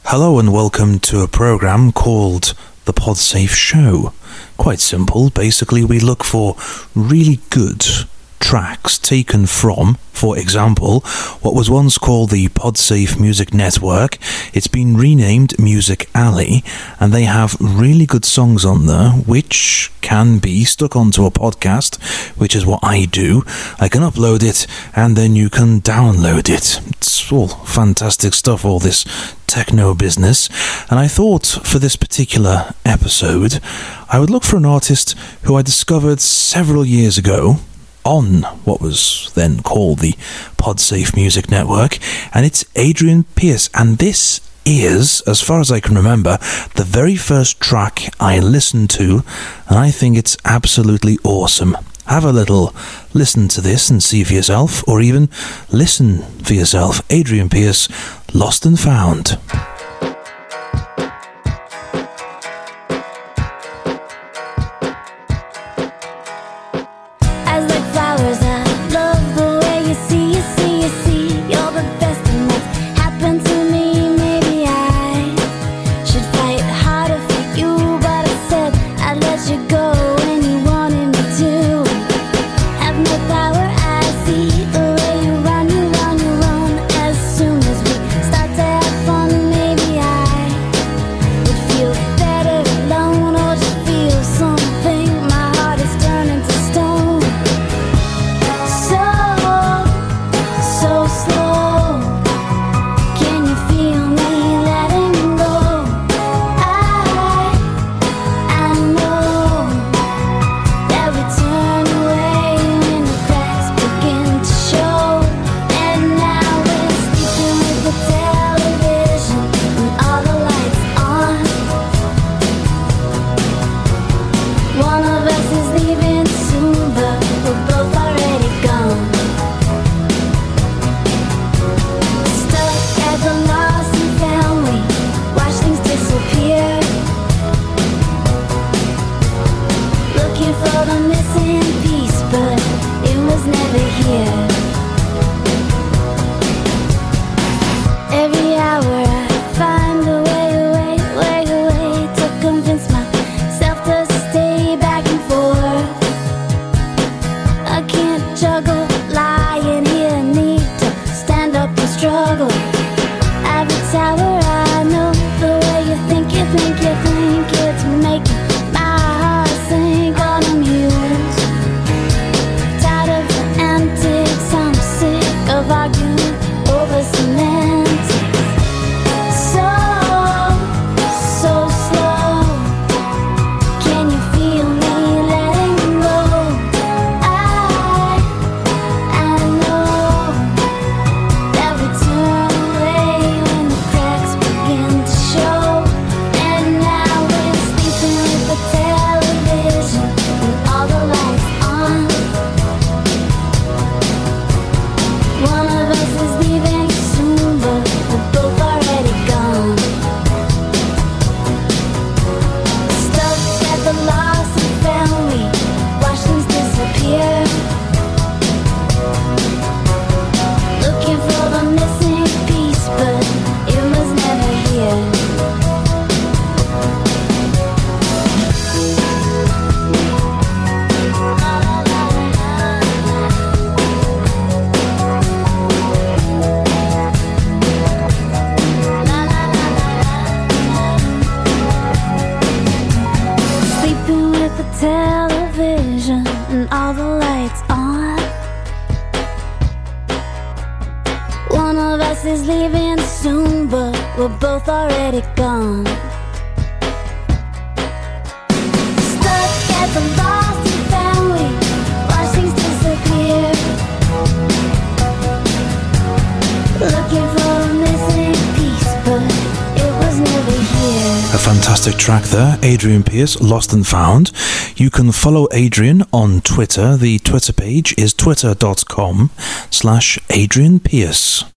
Hello and welcome to a program called The Podsafe Show. Quite simple. Basically, we look for really good tracks taken from, for example, what was once called the Podsafe Music Network. It's been renamed Music Alley, and they have really good songs on there which can be stuck onto a podcast, which is what I do. I can upload it and then you can download it. It's all fantastic stuff, all this techno business. And I thought for this particular episode I would look for an artist who I discovered several years ago on what was then called the Podsafe Music Network, and it's Adrian Pearce. And this is, as far as I can remember, the very first track I listened to, and I think it's absolutely awesome. Have a little listen to this and see for yourself, or even listen for yourself. Adrian Pearce, Lost and Found. Fantastic track there, Adrian Pearce, Lost and Found. You can follow Adrian on Twitter. The Twitter page is twitter.com/Adrian Pearce.